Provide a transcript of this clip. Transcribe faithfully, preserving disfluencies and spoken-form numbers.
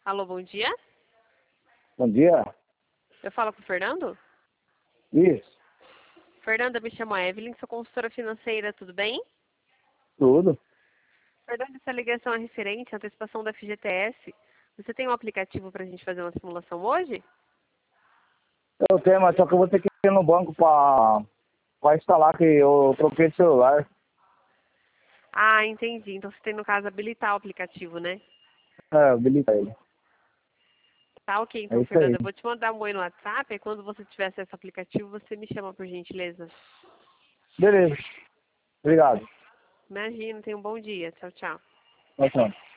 Alô, bom dia. Bom dia. Eu falo com o Fernando? Isso. Fernanda, me chamo Evelyn, sou consultora financeira, tudo bem? Tudo. Fernanda, essa ligação é referente à antecipação da F G T S. Você tem um aplicativo para a gente fazer uma simulação hoje? Eu tenho, mas só que eu vou ter que ir no banco pra, pra instalar, que eu troquei de celular. Ah, entendi. Então você tem, no caso, habilitar o aplicativo, né? É, habilita ele. Tá ok, É então, isso aí. Fernanda. Eu vou te mandar um oi no WhatsApp, e quando você tiver acesso ao aplicativo, você me chama, por gentileza. Beleza. Obrigado. Imagina, tenha um bom dia. Tchau, tchau. Tchau, tchau.